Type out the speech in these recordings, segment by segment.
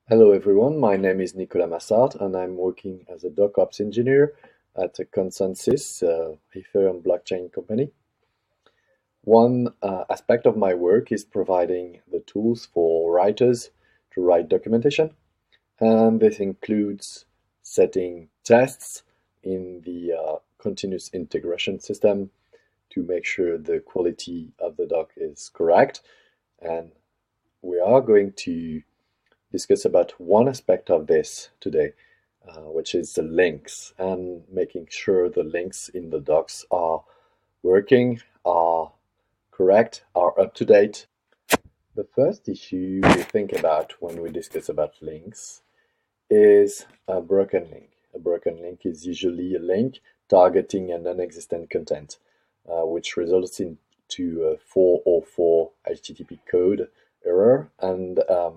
Hello everyone, my name is Nicolas Massart and I'm working as a DocOps engineer at a Consensus Ethereum blockchain company. One aspect of my work is providing the tools for writers to write documentation, and this includes setting tests in the continuous integration system to make sure the quality of the doc is correct. And we are going to discuss about one aspect of this today, which is the links and making sure the links in the docs are working, are correct, are up to date. The first issue we think about when we discuss about links is a broken link. A broken link is usually a link targeting a non-existent content, which results into a 404 HTTP code error, and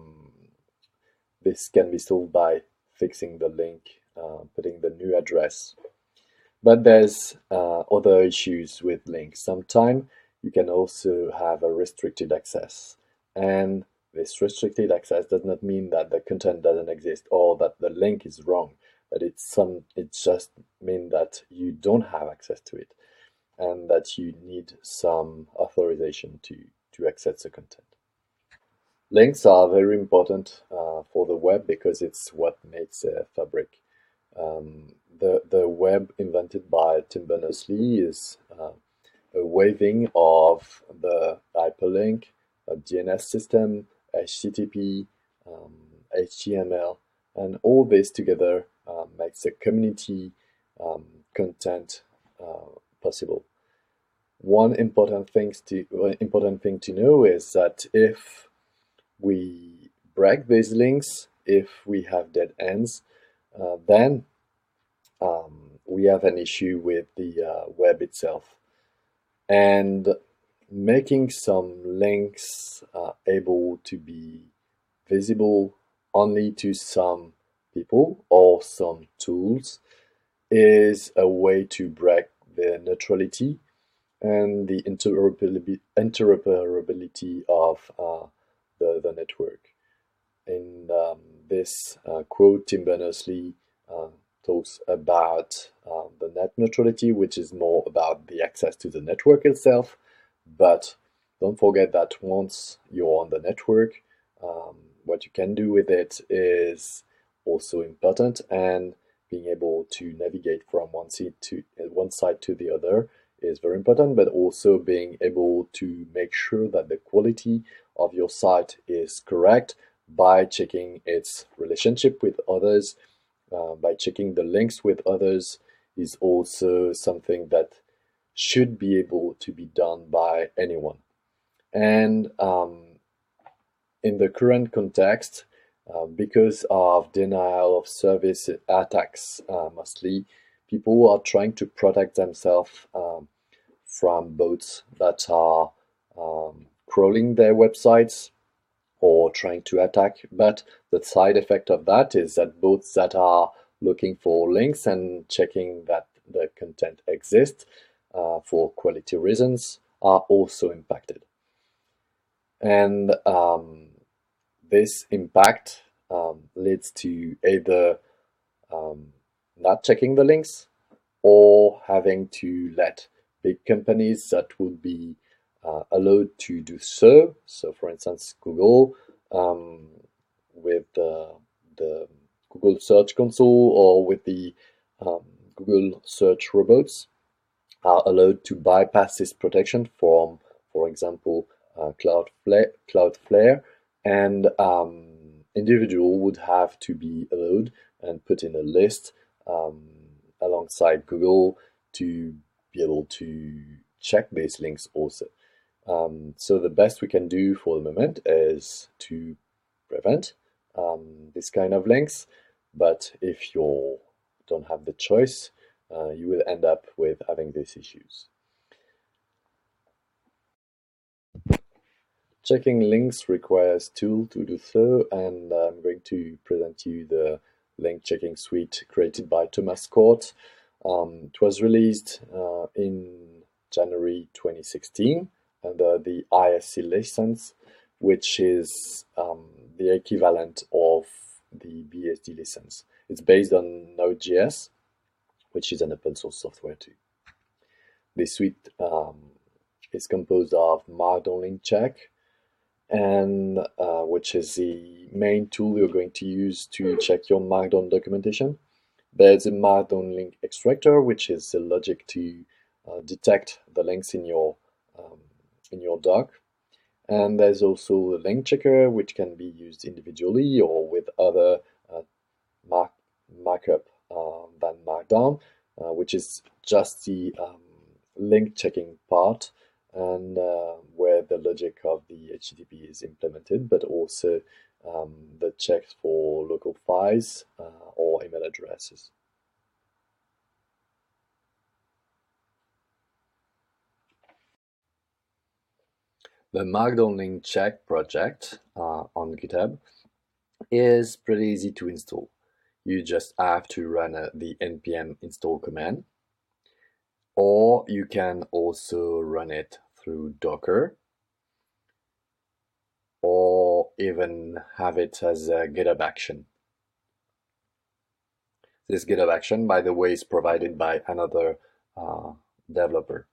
this can be solved by fixing the link, putting the new address. But there's other issues with links. Sometimes you can also have a restricted access. And this restricted access does not mean that the content doesn't exist or that the link is wrong, but it just means that you don't have access to it and that you need some authorization to access the content. Links are very important for the web because it's what makes a fabric. The web invented by Tim Berners-Lee is a waiving of the hyperlink, a DNS system, HTTP, HTML, and all this together makes a community content possible. One important thing to know is that if we break these links, if we have dead ends, then we have an issue with the web itself. And making some links able to be visible only to some people or some tools is a way to break the neutrality and the interoperability of the network. In this quote, Tim Berners-Lee talks about the net neutrality, which is more about the access to the network itself. But don't forget that once you're on the network, what you can do with it is also important, and being able to navigate from one side to the other is very important, but also being able to make sure that the quality of your site is correct by checking its relationship with others, by checking the links with others is also something that should be able to be done by anyone. And in the current context, because of denial of service attacks, mostly, people are trying to protect themselves from bots that are crawling their websites or trying to attack. But the side effect of that is that bots that are looking for links and checking that the content exists for quality reasons are also impacted. And this impact leads to either not checking the links or having to let big companies that would be allowed to do so. So, for instance, Google with the Google Search Console or with the Google Search robots are allowed to bypass this protection from, for example, Cloudflare, and individual would have to be allowed and put in a list alongside Google to be able to check these links also. So the best we can do for the moment is to prevent this kind of links, but if you don't have the choice, you will end up with having these issues. Checking links requires tool to do so, and I'm going to present you the link checking suite created by Thomas Court. It was released in January 2016 under the ISC license, which is the equivalent of the BSD license. It's based on Node.js, which is an open source software too. This suite is composed of Markdown link check, and which is the main tool you're going to use to check your Markdown documentation. There's a Markdown link extractor, which is the logic to detect the links in your doc. And there's also a link checker, which can be used individually or with other markup than Markdown, which is just the link checking part, and where the logic of the HTTP is implemented, but also the checks for local files or email addresses. The Markdown link check project on GitHub is pretty easy to install. You just have to run the npm install command, or you can also run it through Docker, or even have it as a GitHub action. This GitHub action, by the way, is provided by another developer.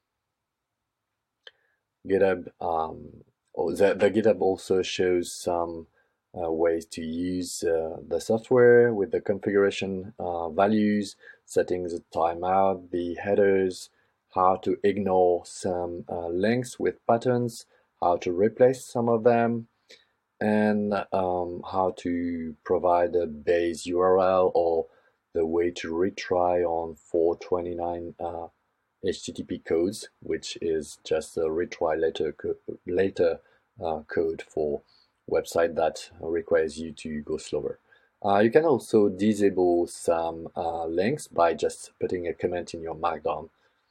GitHub, the GitHub also shows some ways to use the software with the configuration values, setting the timeout, the headers, how to ignore some links with patterns, how to replace some of them, and how to provide a base URL or the way to retry on 429 HTTP codes, which is just a retry later code for website that requires you to go slower. You can also disable some links by just putting a comment in your Markdown.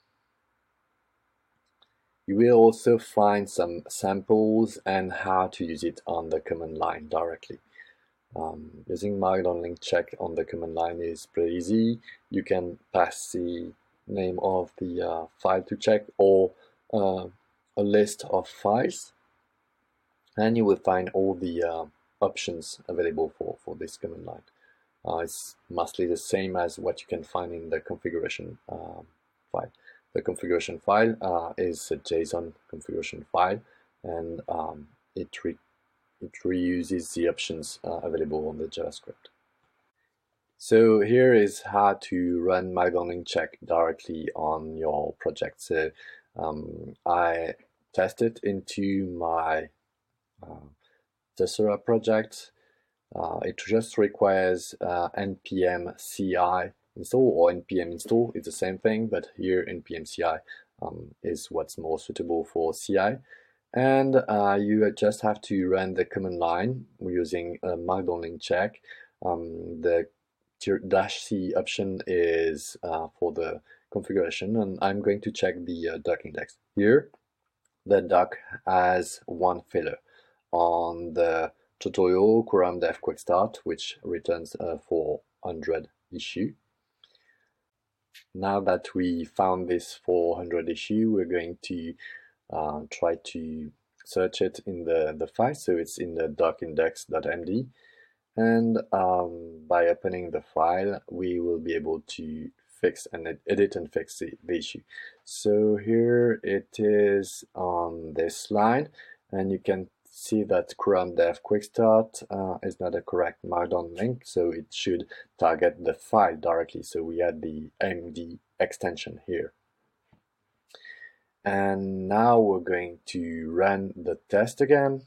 You will also find some samples and how to use it on the command line directly. Using Markdown link check on the command line is pretty easy. You can pass the name of the file to check or a list of files, and you will find all the options available for this command line. It's mostly the same as what you can find in the configuration file. The configuration file is a JSON configuration file, and it reuses the options available on the JavaScript. So here is how to run Markdown link check directly on your project. So I tested into my Tessera project. It just requires npm CI install or npm install. It's the same thing, but here npm CI is what's more suitable for CI. And you just have to run the command line using Markdown link check. The -c option is for the configuration, and I'm going to check the doc index. Here, the doc has one filler on the tutorial Quorum Dev Quick Start, which returns a 400 issue. Now that we found this 400 issue, we're going to try to search it in the file. So it's in the docindex.md. And by opening the file, we will be able to fix and edit and fix the issue. So here it is on this line, and you can see that Quorum Dev Quick Start is not a correct Markdown link, so it should target the file directly. So we add the MD extension here. And now we're going to run the test again.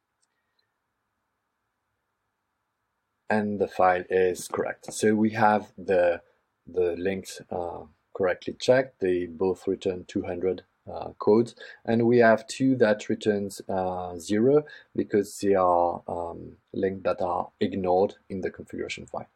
And the file is correct. So we have the links correctly checked. They both return 200 codes, and we have two that returns 0 because they are links that are ignored in the configuration file.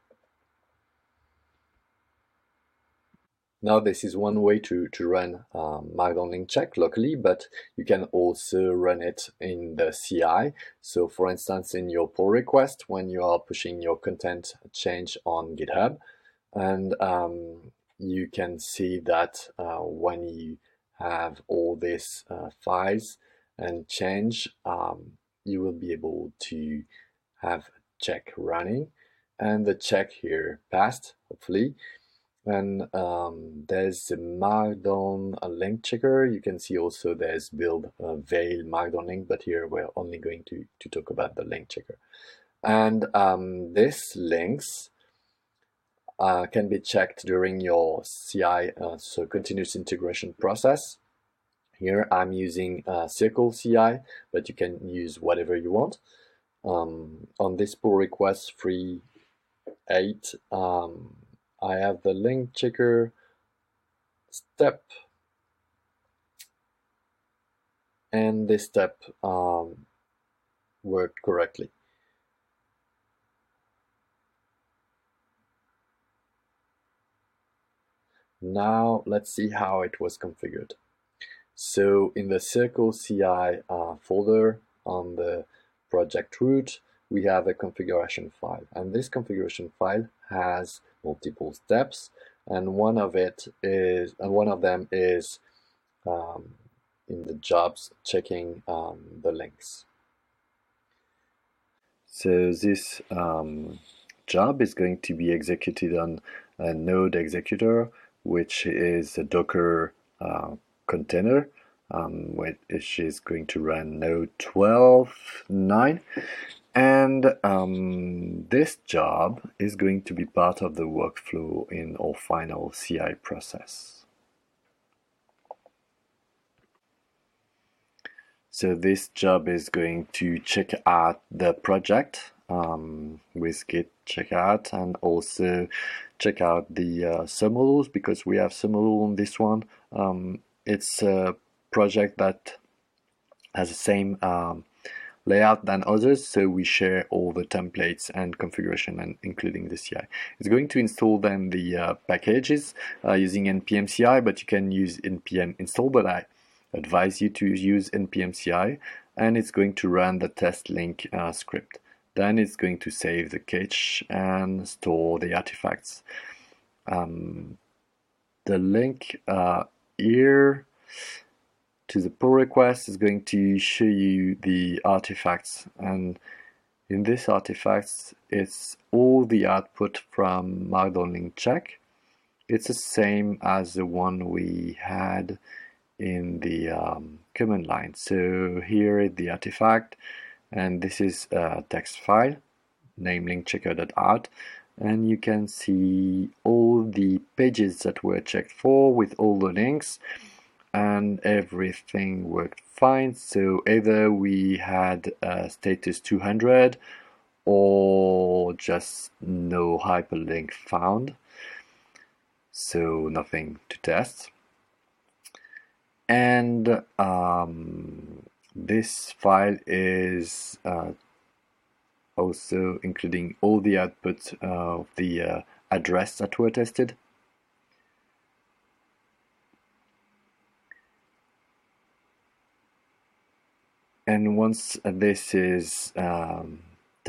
Now this is one way to run Markdown link check locally, but you can also run it in the CI. So for instance, in your pull request, when you are pushing your content change on GitHub, and you can see that when you have all these files and change, you will be able to have check running. and the check here passed, hopefully. And there's the Markdown link checker. You can see also there's build veil Markdown link, but here we're only going to talk about the link checker. And these links can be checked during your CI, so continuous integration process. Here I'm using Circle CI, but you can use whatever you want. On this pull request 3.8, I have the link checker step, and this step worked correctly. Now let's see how it was configured. So in the Circle CI folder on the project root, we have a configuration file, and this configuration file has multiple steps, and one of them is in the jobs checking the links. So this job is going to be executed on a node executor, which is a Docker container, which is going to run node 12.9. And this job is going to be part of the workflow in our final CI process. So this job is going to check out the project with git checkout, and also check out the submodules, because we have submodule on this one. It's a project that has the same layout than others, so we share all the templates and configuration, and including the CI. It's going to install then the packages using npm CI, but you can use npm install, but I advise you to use npm CI, and it's going to run the test link script. Then it's going to save the cache and store the artifacts. The link here to the pull request is going to show you the artifacts, and in this artifacts it's all the output from Markdown link check. It's the same as the one we had in the command line. So here is the artifact, and this is a text file named linkchecker.out, and you can see all the pages that were checked for with all the links, and everything worked fine. So either we had status 200 or just no hyperlink found, so nothing to test. And this file is also including all the outputs of the address that were tested. And once this is done,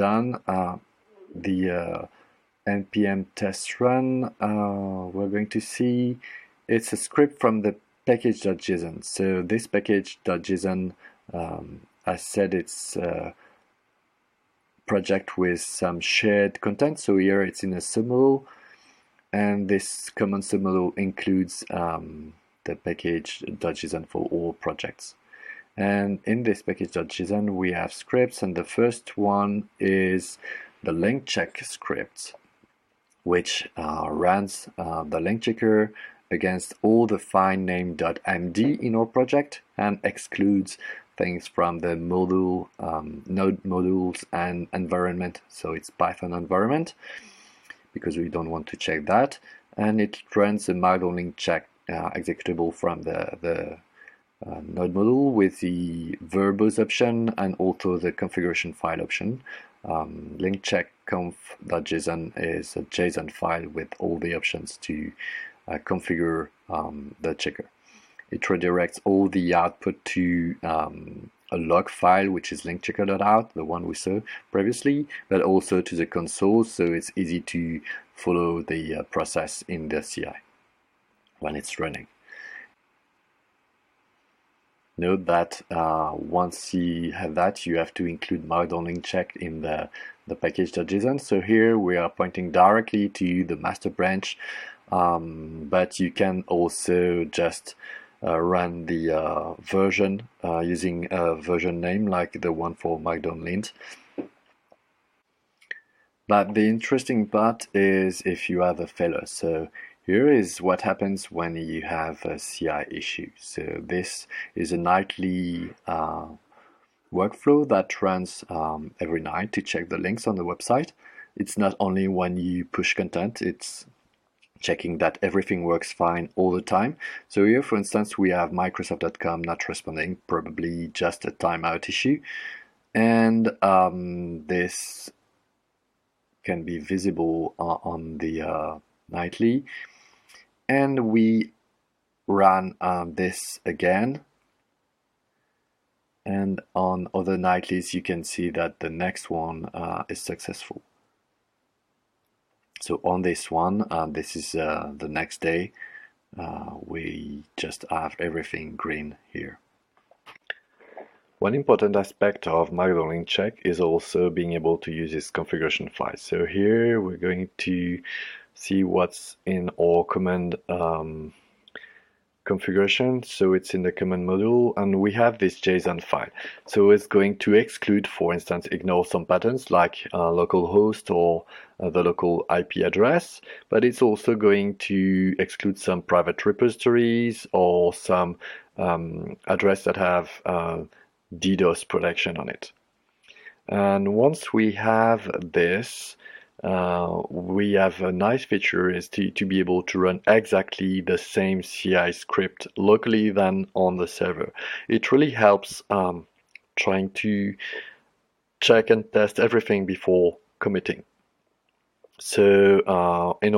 the npm test run, we're going to see it's a script from the package.json. So this package.json, I said it's a project with some shared content. So here it's in a submodule, and this common submodule includes the package.json for all projects. And in this package.json we have scripts, and the first one is the link check script, which runs the link checker against all the file name.md in our project, and excludes things from the module, node modules and environment. So it's Python environment, because we don't want to check that. And it runs the Markdown link check executable from the node module with the verbose option, and also the configuration file option. Link check conf.json is a JSON file with all the options to configure the checker. It redirects all the output to a log file, which is linkchecker.out, the one we saw previously, but also to the console, so it's easy to follow the process in the CI when it's running. note that once you have that, you have to include Markdown link check in the package.json. So here we are pointing directly to the master branch, but you can also just run the version using a version name like the one for Markdown lint. But the interesting part is if you have a failure. So here is what happens when you have a CI issue. So this is a nightly workflow that runs every night to check the links on the website. It's not only when you push content, it's checking that everything works fine all the time. So here, for instance, we have Microsoft.com not responding, probably just a timeout issue. And this can be visible on the nightly. And we run this again. And on other nightlies, you can see that the next one is successful. So on this one, this is the next day, we just have everything green here. One important aspect of Markdown link check is also being able to use this configuration file. So here we're going to see what's in our command configuration. So it's in the command module, and we have this JSON file. So it's going to exclude, for instance, ignore some patterns like localhost or the local IP address, but it's also going to exclude some private repositories or some address that have DDoS protection on it. And once we have this, we have a nice feature is to be able to run exactly the same CI script locally than on the server. It really helps trying to check and test everything before committing. So in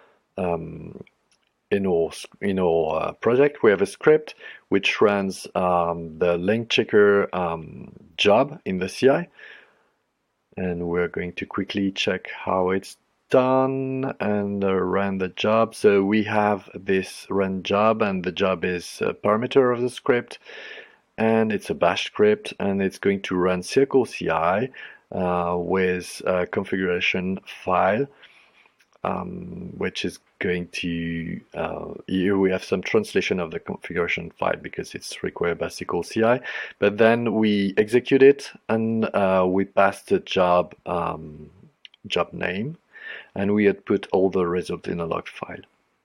our project, we have a script which runs the link checker job in the CI. And we're going to quickly check how it's done and run the job. So we have this run job, and the job is a parameter of the script, and it's a bash script, and it's going to run circleci with a configuration file, which is going to, here we have some translation of the configuration file because it's required by circleci, but then we execute it and we pass the job name, and we output all the results in a log file.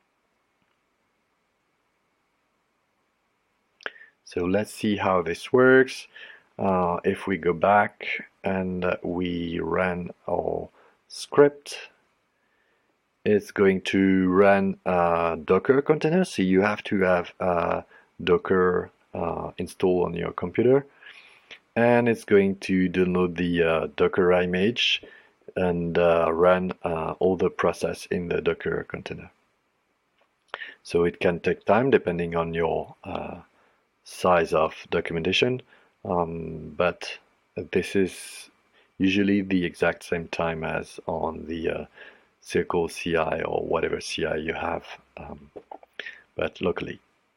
So let's see how this works. If we go back and we run our script, it's going to run a Docker container, so you have to have a Docker installed on your computer, and it's going to download the Docker image and run all the process in the Docker container. So it can take time depending on your size of documentation, but this is usually the exact same time as on the circleci or whatever CI you have, but locally.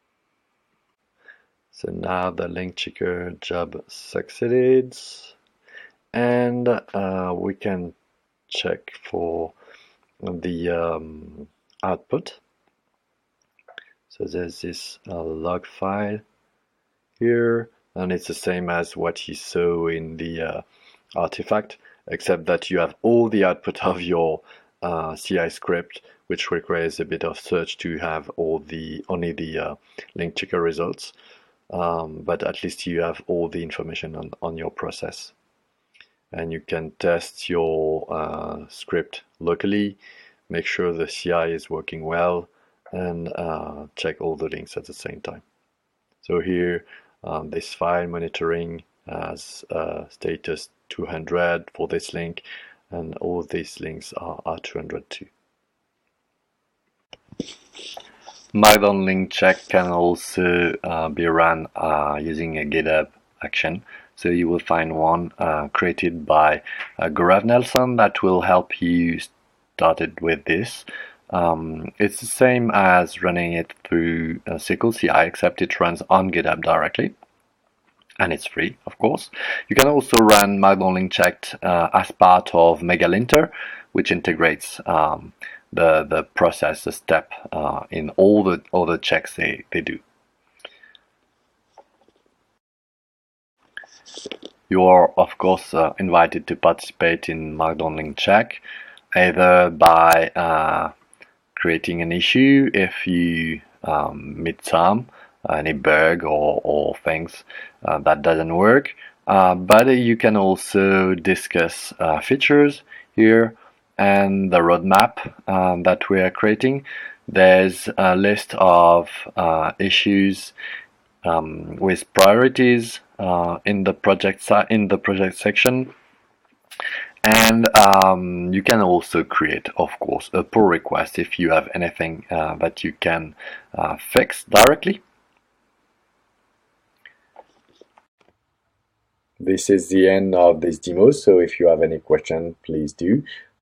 So now the link checker job succeeded, and we can check for the output. So there's this log file here, and it's the same as what you saw in the artifact, except that you have all the output of your CI script, which requires a bit of search to have only the link checker results, but at least you have all the information on your process, and you can test your script locally, make sure the CI is working well, and check all the links at the same time. So here this file monitoring has status 200 for this link, and all these links are 200 too. Markdown link check can also be run using a GitHub action. So you will find one created by Gaurav Nelson that will help you started with this. It's the same as running it through circleci, except it runs on GitHub directly. and it's free, of course. You can also run Markdown link check as part of Megalinter, which integrates the process, the step in all the checks they do. You are, of course, invited to participate in Markdown link check, either by creating an issue if you meet any bug or things that doesn't work. But you can also discuss features here and the roadmap that we are creating. There's a list of issues with priorities in the project section, and you can also create, of course, a pull request if you have anything that you can fix directly. This is the end of this demo, so if you have any question, please do.